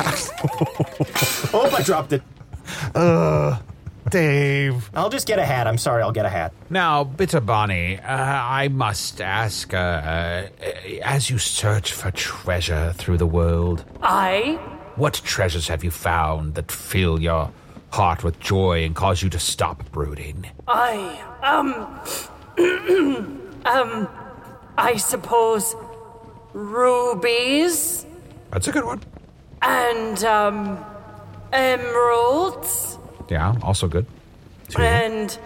Oh, I dropped it. Uh, Dave. I'll just get a hat. I'm sorry, I'll get a hat. Now, Bitter Bonnie, uh, I must ask, uh, uh, as you search for treasure through the world, I? what treasures have you found that fill your heart with joy and cause you to stop brooding? I, um, um, I suppose rubies That's a good one. and, um, emeralds, Yeah, also good. Two. and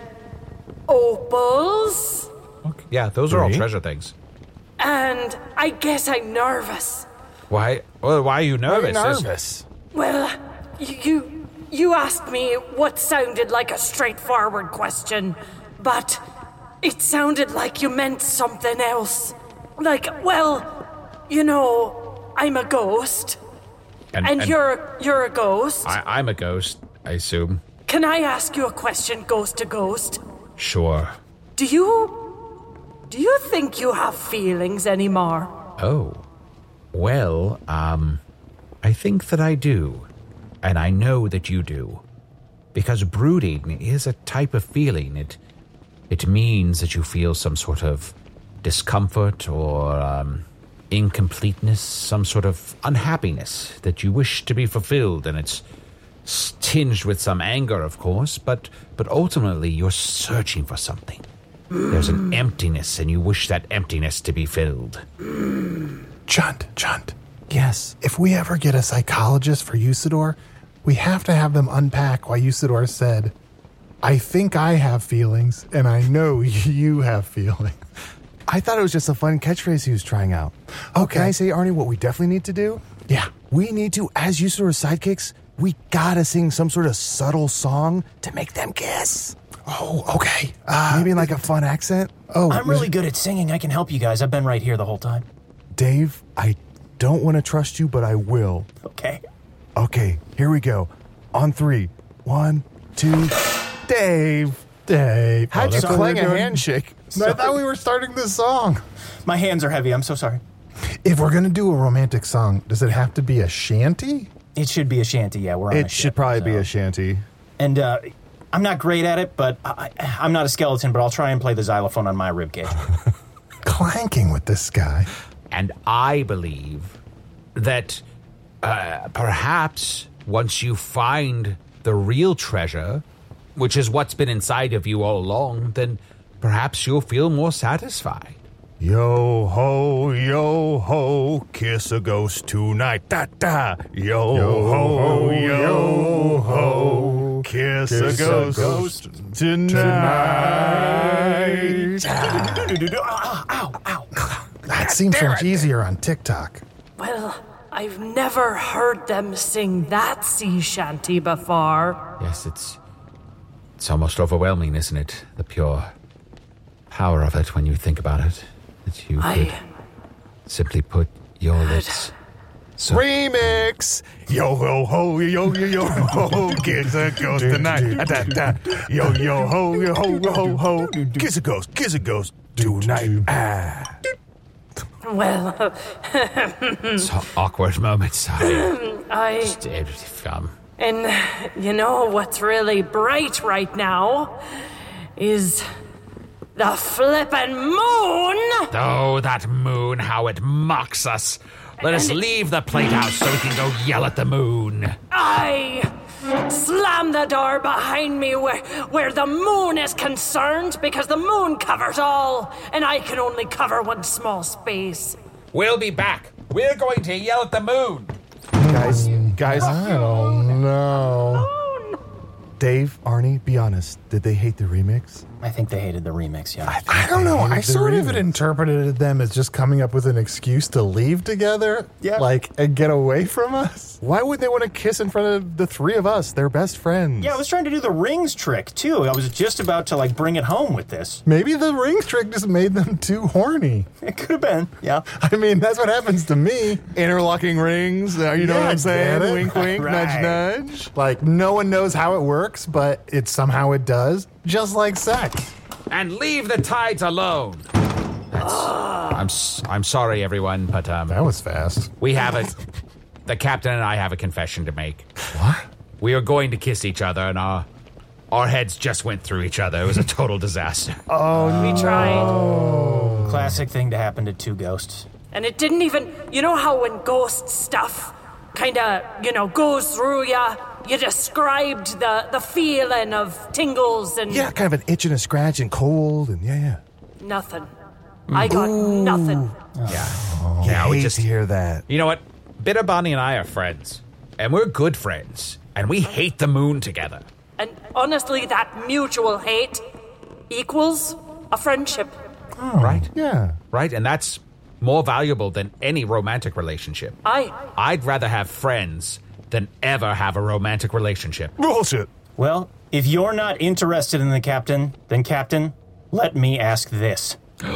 opals, Yeah, those are all Three. treasure things. and I guess I'm nervous. Why? Well, why are you nervous? There's- nervous. Well, you you asked me what sounded like a straightforward question, but it sounded like you meant something else. Like, well, you know, I'm a ghost, And, and, and you're you're a ghost. I, I'm a ghost, I assume. Can I ask you a question, ghost to ghost? Sure. Do you do you think you have feelings anymore? Oh. Well, um, I think that I do. And I know that you do. Because brooding is a type of feeling. It it means that you feel some sort of discomfort or um, incompleteness, some sort of unhappiness that you wish to be fulfilled, and it's tinged with some anger, of course, but but ultimately you're searching for something. There's an emptiness, and you wish that emptiness to be filled. Chunt, Chunt. Yes. If we ever get a psychologist for Usador, we have to have them unpack why Usador said, I think I have feelings, and I know you have feelings. I thought it was just a fun catchphrase he was trying out. Oh, Okay. can I say, Arnie, what we definitely need to do? Yeah. We need to, as Usador's sidekicks, we gotta sing some sort of subtle song to make them kiss. Oh, okay. Uh, Maybe in like a fun accent. Oh, I'm really good at singing. I can help you guys. I've been right here the whole time. Dave, I don't want to trust you, but I will. Okay. Okay, here we go. On three. One, two, Dave. Dave. How'd Oh, you that's what clang we're a doing? handshake? I thought we were starting this song. My hands are heavy. I'm so sorry. If we're going to do a romantic song, does it have to be a shanty? It should be a shanty. Yeah, we're on a It ship, should probably so- be a shanty. And uh, I'm not great at it, but I, I'm not a skeleton, but I'll try and play the xylophone on my ribcage. Clanking with this guy. And I believe that uh, perhaps once you find the real treasure, which is what's been inside of you all along, then perhaps you'll feel more satisfied. Yo ho, yo ho, kiss a ghost tonight. Da da. Yo, ho, yo ho, kiss, a ghost, tonight. Ow, ow, ow. That seems so much easier on TikTok. Well, I've never heard them sing that sea shanty before. Yes, it's it's almost overwhelming, isn't it? The pure power of it when you think about it. That you I- could simply put your lips. So Remix. Yo ho ho, yo yo yo ho, kiss a ghost tonight. Da da. Yo yo ho, yo ho ho ho, kiss a ghost, kiss a ghost tonight. Ah. Well, so awkward moments. I I. just, if, um, And you know what's really bright right now is the flippin' moon! Oh, that moon, how it mocks us. Let us leave the plate house so we can go yell at the moon. I slam the door behind me where, where the moon is concerned because the moon covers all, and I can only cover one small space. We'll be back. We're going to yell at the moon. Guys, guys, I don't know. Dave, Arnie, be honest. Did they hate the remix? I think they hated the remix, yeah. think I don't they know. hated I the sort of remix. interpreted them as just coming up with an excuse to leave together. Yeah. Like, and get away from us. Why would they want to kiss in front of the three of us? They're best friends. Yeah, I was trying to do the rings trick, too. I was just about to, like, bring it home with this. Maybe the ring trick just made them too horny. It could have been, yeah. I mean, that's what happens to me. Interlocking rings. Uh, you know Yeah, what I'm saying? get it? Wink, wink, Right. nudge, nudge. Like, no one knows how it works, but it somehow it does. Just like sex. And leave the tides alone. That's, I'm s- I'm sorry, everyone, but um, That was fast. we have a the captain and I have a confession to make. What? We are going to kiss each other, and our our heads just went through each other. It was a total disaster. We tried. Classic thing to happen to two ghosts. And it didn't even, you know how when ghost stuff kind of, you know, goes through ya, you described the, the feeling of tingles and Yeah, kind of an itch and a scratch and cold and yeah, yeah. nothing. I got nothing. Yeah, I we hate just to hear that. You know what? Bitter Bonnie and I are friends, and we're good friends. and we hate the moon together. And honestly, that mutual hate equals a friendship. Oh, right? Yeah. Right, and that's more valuable than any romantic relationship. Aye. I'd rather have friends than ever have a romantic relationship. Bullshit. Well, if you're not interested in the captain, then Captain, let me ask this.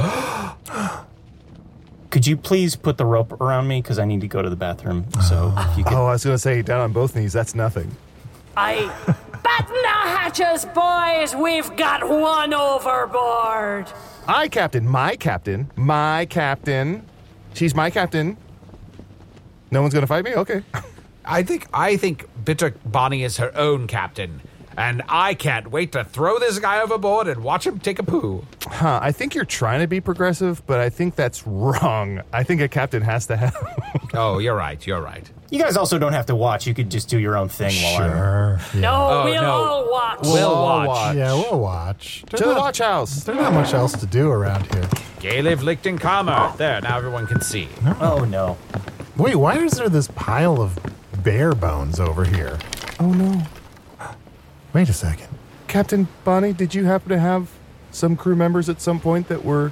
Could you please put the rope around me? Because I need to go to the bathroom. So if you could... Oh, I was going to say, down on both knees, that's nothing. Aye. Batten the hatches, boys! We've got one overboard! I, Captain, my captain, my captain. She's my captain. No one's going to fight me? Okay. I think I think Bitter Bonnie is her own captain, and I can't wait to throw this guy overboard and watch him take a poo. Huh, I think you're trying to be progressive, but I think that's wrong. I think a captain has to have... Oh, you're right, you're right. You guys also don't have to watch. You could just do your own thing while Sure. I'm... Yeah. No, Oh, we'll no. all watch. We'll, We'll watch. watch. Yeah, we'll watch. To the watch house. There's not much else to do around here. Galev Lichten Kammer. There, now everyone can see. Oh, no. Wait, why is there this pile of bear bones over here? Oh, no. Wait a second. Captain Bonnie, did you happen to have some crew members at some point that were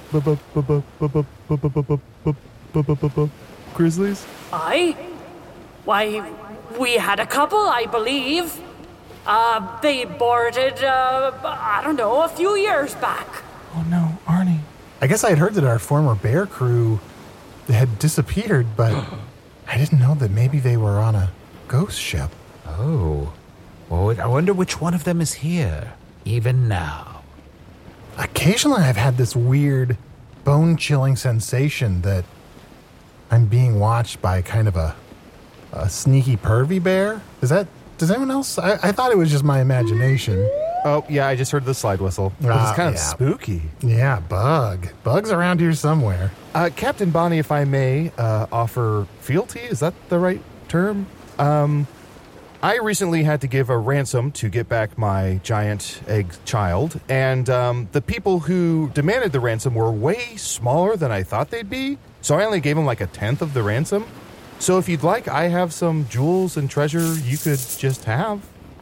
grizzlies? Aye? Why, we had a couple, I believe. Uh, they boarded, uh, I don't know, a few years back. Oh, no, Arnie. I guess I had heard that our former bear crew had disappeared, but I didn't know that maybe they were on a ghost ship. Oh. Well, I wonder which one of them is here, even now. Occasionally I've had this weird, bone-chilling sensation that I'm being watched by kind of a, a sneaky, pervy bear. Is that... Does anyone else... I, I thought it was just my imagination. Oh, yeah, I just heard the slide whistle. But Ah, it's kind of yeah. spooky. Yeah, bug. Bug's around here somewhere. Uh, Captain Bonnie, if I may uh, offer fealty, is that the right term? Um, I recently had to give a ransom to get back my giant egg child, and um, the people who demanded the ransom were way smaller than I thought they'd be, so I only gave them like a tenth of the ransom. So if you'd like, I have some jewels and treasure you could just have.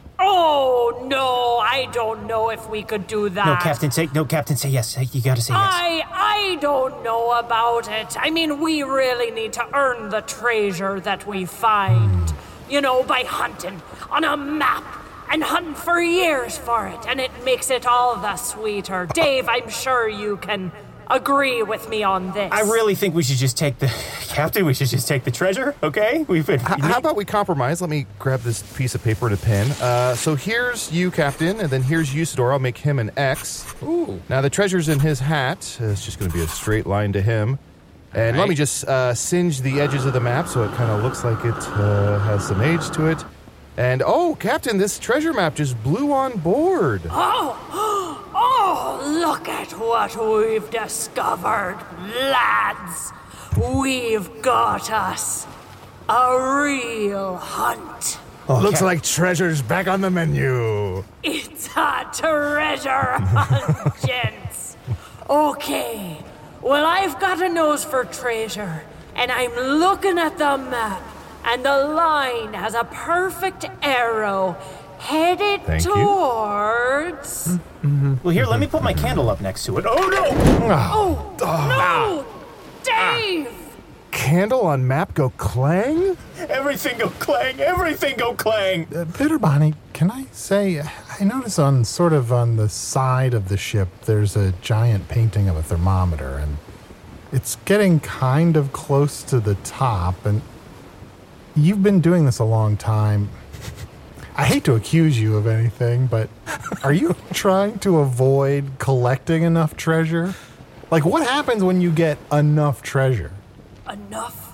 Oh, no, I don't know if we could do that. No, Captain, say... No, Captain, say yes. You gotta say yes. I, I don't know about it. I mean, we really need to earn the treasure that we find. You know, by hunting on a map and hunting for years for it, and it makes it all the sweeter. Dave, I'm sure you can agree with me on this. I really think we should just take the... Captain, we should just take the treasure, okay? We've been... H- how about we compromise? Let me grab this piece of paper and a pen. Uh, so here's you, Captain, and then here's Usador. I'll make him an X. Ooh. Now, the treasure's in his hat. Uh, it's just going to be a straight line to him. And Right. let me just uh, singe the edges of the map so it kind of looks like it uh, has some age to it. And, oh, Captain, this treasure map just blew on board. Oh, oh, look at what we've discovered, lads. We've got us a real hunt. Oh, Looks like treasure's back on the menu. It's a treasure hunt, gents. Okay, well, I've got a nose for treasure, and I'm looking at the map, and the line has a perfect arrow headed Thank you. towards... Well, here, let me put my candle up next to it. Oh, no! Oh, no! Dave! Candle on map go clang? Everything go clang! Everything go clang! Uh, Bitter Bonnie, can I say, I notice on sort of on the side of the ship, there's a giant painting of a thermometer, and it's getting kind of close to the top, and you've been doing this a long time. I hate to accuse you of anything, but are you trying to avoid collecting enough treasure? Like, what happens when you get enough treasure? Enough?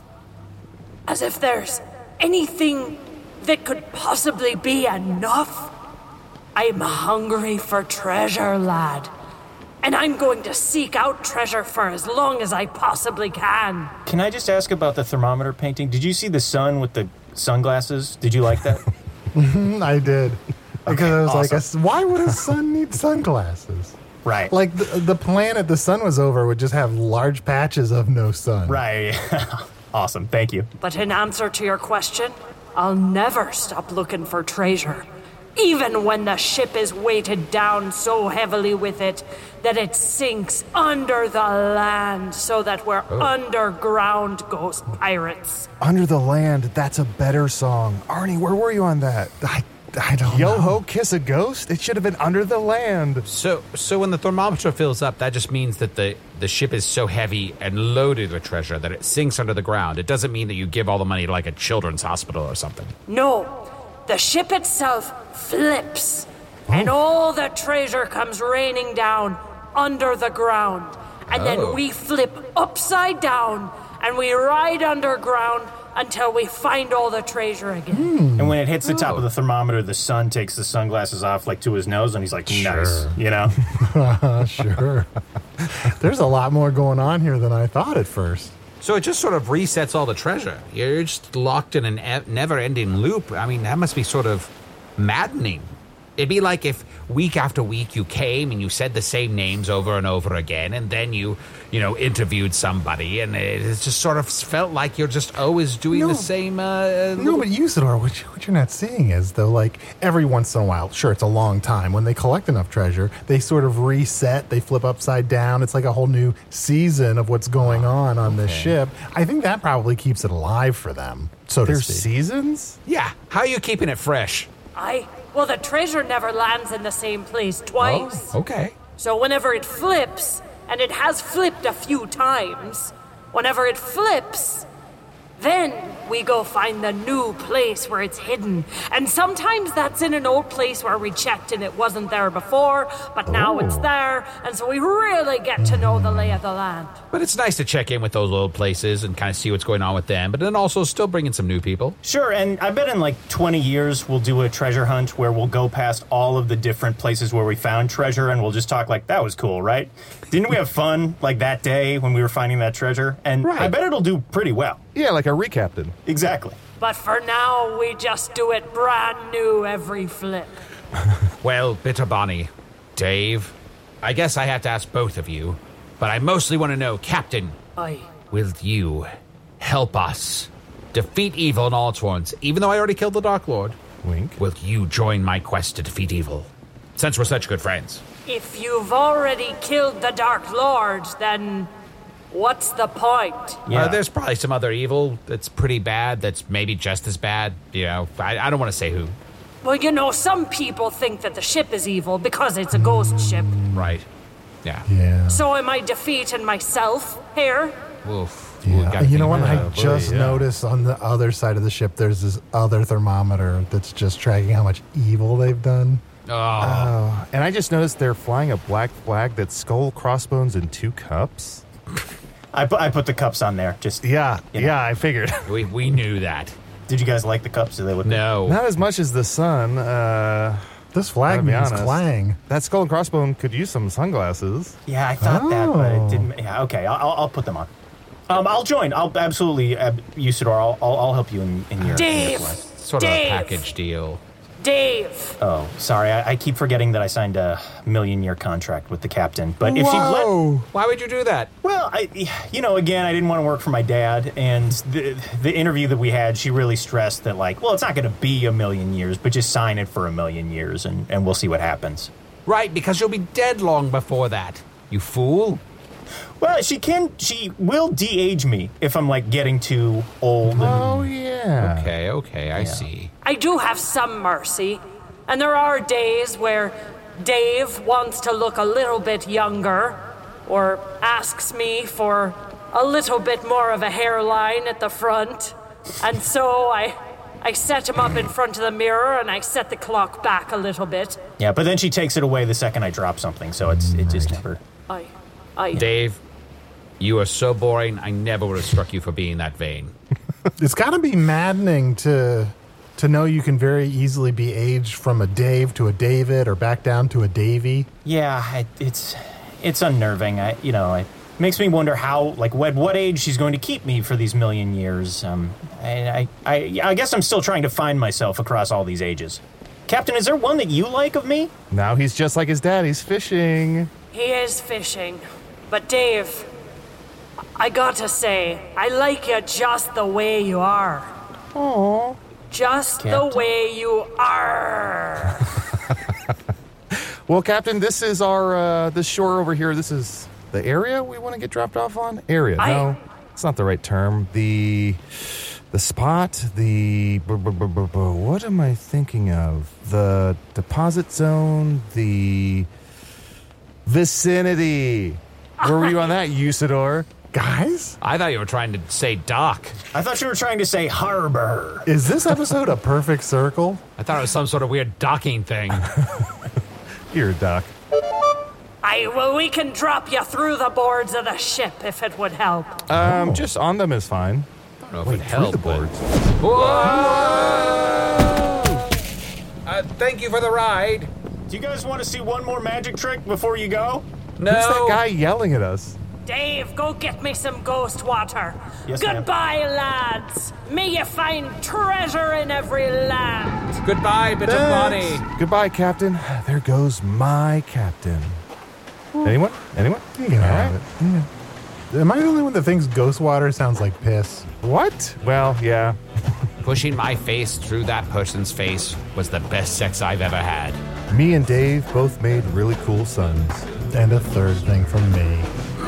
As if there's anything that could possibly be enough? I'm hungry for treasure, lad. And I'm going to seek out treasure for as long as I possibly can. Can I just ask about the thermometer painting? Did you see the sun with the sunglasses? Did you like that? I did. Because I was awesome. like, why would a sun need sunglasses? Right. Like, the, the planet the sun was over would just have large patches of no sun. Right. Awesome. Thank you. But in answer to your question, I'll never stop looking for treasure, even when the ship is weighted down so heavily with it that it sinks under the land so that we're oh. underground ghost pirates. Under the Land, that's a better song. Arnie, where were you on that? I, I don't Yo know. ho, kiss a ghost? It should have been Under the Land. So so when the thermometer fills up, that just means that the, the ship is so heavy and loaded with treasure that it sinks under the ground. It doesn't mean that you give all the money to like a children's hospital or something. No. The ship itself flips, oh. and all the treasure comes raining down under the ground. And oh. then we flip upside down, and we ride underground until we find all the treasure again. Mm. And when it hits the top oh. of the thermometer, the sun takes the sunglasses off like to his nose, and he's like, nice, sure. you know? Sure. There's a lot more going on here than I thought at first. So it just sort of resets all the treasure. You're just locked in a never-ending loop. I mean, that must be sort of maddening. It'd be like if week after week you came and you said the same names over and over again, and then you, you know, interviewed somebody, and it just sort of felt like you're just always doing no, the same. Uh, no, but Usador, what, you, what you're not seeing is, though, like, every once in a while, sure, it's a long time, when they collect enough treasure, they sort of reset, they flip upside down. It's like a whole new season of what's going on on okay. this ship. I think that probably keeps it alive for them, so There's to speak. seasons? Yeah. How are you keeping it fresh? I... Well, the treasure never lands in the same place twice. Oh, okay. So whenever it flips, and it has flipped a few times, whenever it flips, then we go find the new place where it's hidden. And sometimes that's in an old place where we checked and it wasn't there before, but now oh. it's there, and so we really get to know the lay of the land. But it's nice to check in with those old places and kind of see what's going on with them, but then also still bring in some new people. Sure, and I bet in like twenty years we'll do a treasure hunt where we'll go past all of the different places where we found treasure, and we'll just talk like, that was cool, right? Didn't we have fun like that day when we were finding that treasure? And right. I bet it'll do pretty well. Yeah, like a recaptain. Exactly. But for now, we just do it brand new every flip. Well, Bitter Bonnie, Dave, I guess I have to ask both of you, but I mostly want to know, Captain, Aye. will you help us defeat evil in all its forms? Even though I already killed the Dark Lord, wink, will you join my quest to defeat evil, since we're such good friends? If you've already killed the Dark Lord, then... what's the point? Yeah. Uh, there's probably some other evil that's pretty bad, that's maybe just as bad. You know, I, I don't want to say who. Well, you know, some people think that the ship is evil because it's a ghost ship. Right. Yeah. Yeah. So am I defeating myself here? Oof. Yeah. You know what? I boy, just yeah. noticed on the other side of the ship, there's this other thermometer that's just tracking how much evil they've done. Oh. oh. And I just noticed they're flying a black flag that's skull, crossbones, and two cups. I put I put the cups on there. Just yeah, you know. yeah. I figured. we we knew that. Did you guys like the cups? Did they look no, good? Not as much as the sun. Uh, this flag means honest. clang. That skull and crossbone could use some sunglasses. Yeah, I thought oh. that, but it didn't. Yeah, okay, I'll I'll put them on. Um, I'll join. I'll absolutely, uh, Usador. I'll, I'll I'll help you in, in your Dave. In your quest. Sort Dave. of a package deal. Dave. Oh, sorry. I, I keep forgetting that I signed a million-year contract with the captain. But if Whoa. you let, why would you do that? Well, I, you know, again, I didn't want to work for my dad, and the the interview that we had, she really stressed that, like, well, it's not going to be a million years, but just sign it for a million years, and, and we'll see what happens. Right, because you'll be dead long before that. You fool. Well, she can, she will de-age me if I'm, like, getting too old. And, oh, yeah. Okay, okay, I yeah. see. I do have some mercy, and there are days where Dave wants to look a little bit younger, or asks me for a little bit more of a hairline at the front, and so I... I set him up in front of the mirror, and I set the clock back a little bit. Yeah, but then she takes it away the second I drop something, so it's it just never... I... I... Dave, you are so boring, I never would have struck you for being that vain. It's got to be maddening to to know you can very easily be aged from a Dave to a David or back down to a Davy. Yeah, I, it's it's unnerving. I, you know, it makes me wonder how, like, what what age she's going to keep me for these million years. Um, I, I, I, I guess I'm still trying to find myself across all these ages. Captain, is there one that you like of me? Now he's just like his dad. He's fishing. He is fishing. But Dave, I gotta say, I like you just the way you are. Aww. just Captain? the way you are. Well, Captain, this is our, uh, the shore over here. This is the area we want to get dropped off on? Area, I- no. It's not the right term. The, the spot, the, b- b- b- b- b- what am I thinking of? The deposit zone, the vicinity. Where were you on that, Usador? Guys? I thought you were trying to say dock. I thought you were trying to say harbor. Is this episode a perfect circle? I thought it was some sort of weird docking thing. Here, Doc. I, well, we can drop you through the boards of the ship if it would help. Um, Oh. just on them is fine. I don't know if Wait, it through helped, the but- boards. Whoa! Uh, thank you for the ride. Do you guys want to see one more magic trick before you go? No. Who's that guy yelling at us? Dave, go get me some ghost water. Yes, ma'am. Goodbye, lads. May you find treasure in every land. Goodbye, bit of body. Thanks. Goodbye, Captain. There goes my captain. Anyone? Anyone? You can have it. Yeah. Am I the only one that thinks ghost water sounds like piss? What? Well, yeah. Pushing my face through that person's face was the best sex I've ever had. Me and Dave both made really cool sons. And a third thing from me.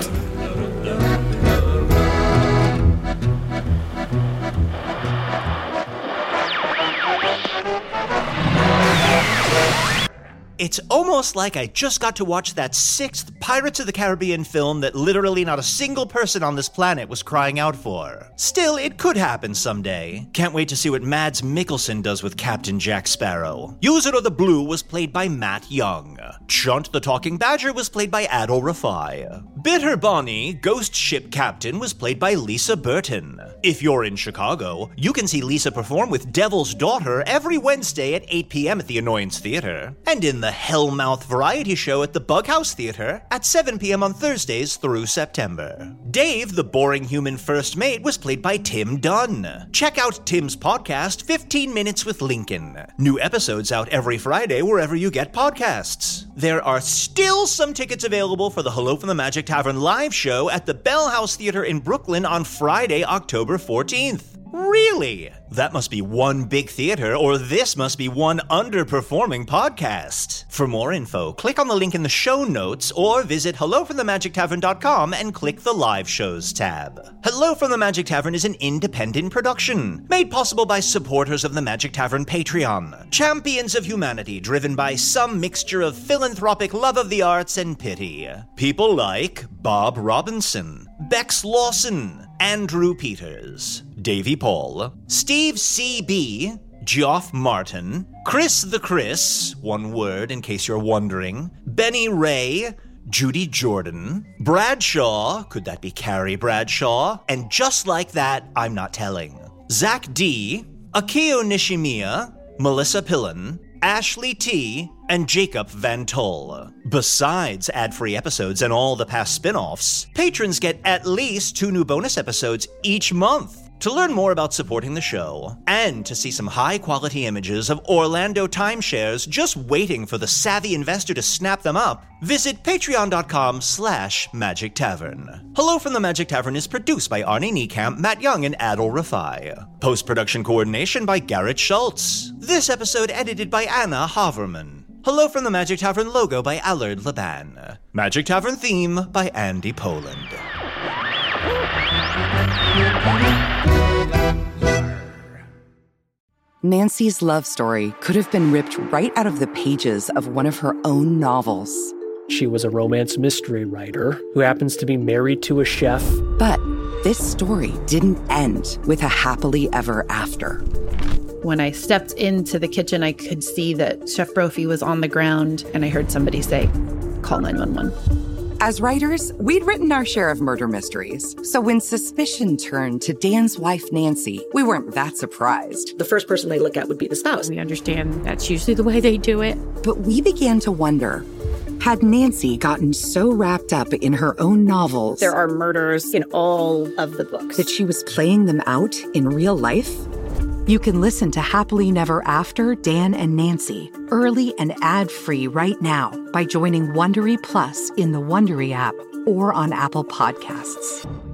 It's almost like I just got to watch that sixth Pirates of the Caribbean film that literally not a single person on this planet was crying out for. Still, it could happen someday. Can't wait to see what Mads Mikkelsen does with Captain Jack Sparrow. Usador the Blue was played by Matt Young. Chunt the Talking Badger was played by Adol Rafai. Bitter Bonnie, Ghost Ship Captain, was played by Lisa Burton. If you're in Chicago, you can see Lisa perform with Devil's Daughter every Wednesday at eight p.m. at the Annoyance Theater, and in the Hellmouth Variety Show at the Bughouse Theater at seven p.m. on Thursdays through September. Dave, the boring human first mate, was played by Tim Dunn. Check out Tim's podcast, fifteen minutes with Lincoln. New episodes out every Friday wherever you get podcasts. There are still some tickets available for the Hello from the Magic Tavern live show at the Bell House Theater in Brooklyn on Friday, October fourteenth. Really? That must be one big theater, or this must be one underperforming podcast. For more info, click on the link in the show notes, or visit hello from the magic tavern dot com and click the Live Shows tab. Hello from the Magic Tavern is an independent production, made possible by supporters of the Magic Tavern Patreon, champions of humanity driven by some mixture of philanthropic love of the arts and pity. People like Bob Robinson, Bex Lawson, Andrew Peters, Davy Paul, Steve C B, Geoff Martin, Chris the Chris, one word in case you're wondering, Benny Ray, Judy Jordan, Bradshaw, could that be Carrie Bradshaw? And just like that, I'm not telling. Zach D, Akio Nishimiya, Melissa Pillen, Ashley T, and Jacob Van Toll. Besides ad-free episodes and all the past spin-offs, patrons get at least two new bonus episodes each month. To learn more about supporting the show, and to see some high-quality images of Orlando timeshares just waiting for the savvy investor to snap them up, visit patreon.com slash Magic Tavern. Hello from the Magic Tavern is produced by Arnie Niekamp, Matt Young, and Adol Rafai. Post-production coordination by Garrett Schultz. This episode edited by Anna Haverman. Hello from the Magic Tavern logo by Allard Laban. Magic Tavern theme by Andy Poland. Nancy's love story could have been ripped right out of the pages of one of her own novels. She was a romance mystery writer who happens to be married to a chef. But this story didn't end with a happily ever after. When I stepped into the kitchen, I could see that Chef Brophy was on the ground, and I heard somebody say, "Call nine one one." As writers, we'd written our share of murder mysteries. So when suspicion turned to Dan's wife, Nancy, we weren't that surprised. The first person they look at would be the spouse. We understand that's usually the way they do it. But we began to wonder, had Nancy gotten so wrapped up in her own novels... There are murders in all of the books. ...that she was playing them out in real life? You can listen to Happily Never After, Dan and Nancy, early and ad-free right now by joining Wondery Plus in the Wondery app or on Apple Podcasts.